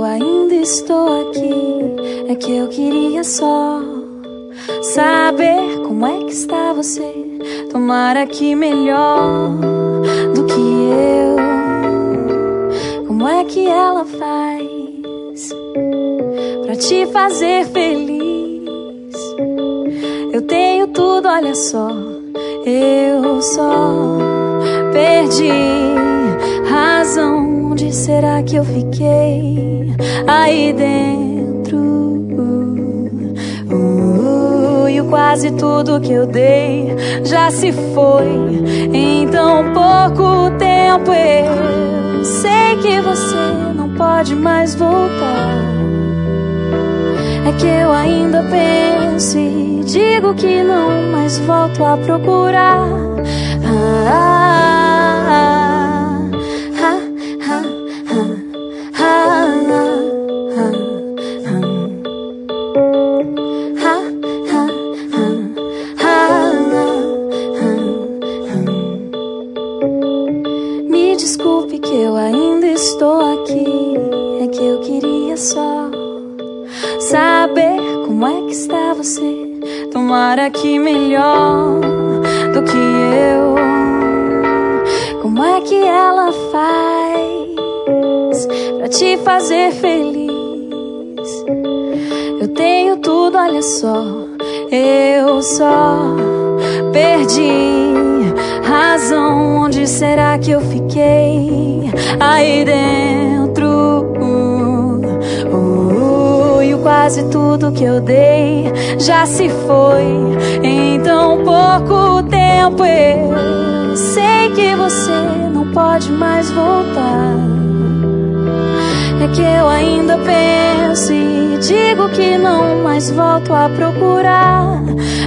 eu ainda estou aqui. É que eu queria só saber como é que está você. Tomara que melhor do que eu. Como é que ela faz pra te fazer feliz? Eu tenho tudo, olha só. Eu só perdi razão. Onde será que eu fiquei? Aí dentro. E o quase tudo que eu dei já se foi em tão pouco tempo. Eu sei que você não pode mais voltar. É que eu ainda penso e digo que não, mas volto a procurar. Me desculpe que eu ainda estou aqui. É que eu queria só saber como é que está você. Tomara que melhor do que eu. Como é que ela faz pra te fazer feliz? Eu tenho tudo, olha só. Eu só perdi razão. Onde será que eu fiquei? Aí dentro. E o quase tudo que eu dei já se foi em tão pouco tempo. Eu sei que você não pode mais voltar. É que eu ainda penso e digo que não, mas volto a procurar.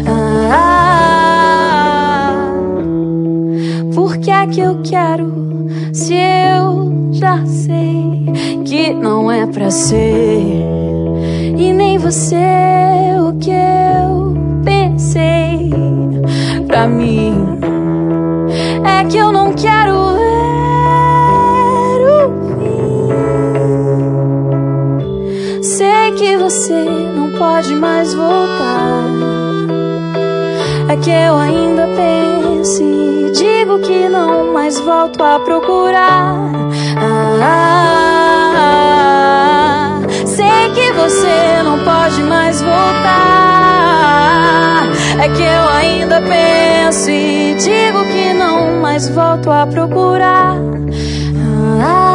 Por que é que eu quero, se eu já sei que não é pra ser? E nem você o que eu pensei pra mim. É que eu não quero ver o fim. Sei que você não pode mais voltar. É que eu ainda penso e digo que não, mas volto a procurar. Sei que você não pode mais voltar. É que eu ainda penso e digo que não, mas volto a procurar.